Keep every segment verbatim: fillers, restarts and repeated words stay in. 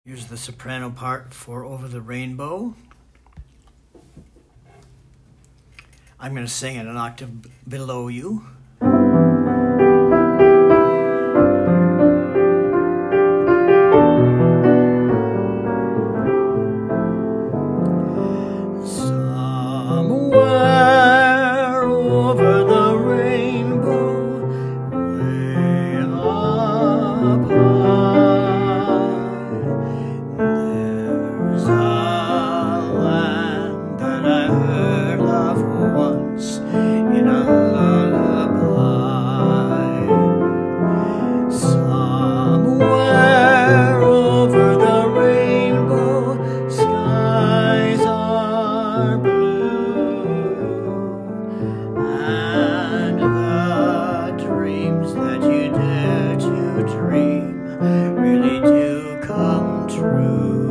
Here's the soprano part for Over the Rainbow. I'm going to sing it an octave b- below you. Somewhere over the rainbow, way up high, there's a land that I heard of once in a lullaby. Somewhere over the rainbow, skies are blue, and the dreams that you dare to dream really do come true.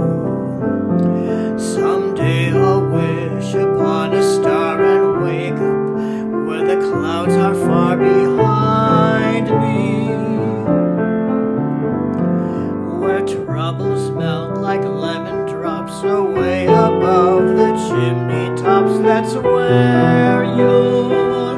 Someday I'll wish upon a star and wake up where the clouds are far behind me, where troubles melt like lemon drops away above the chimney tops. That's where you'll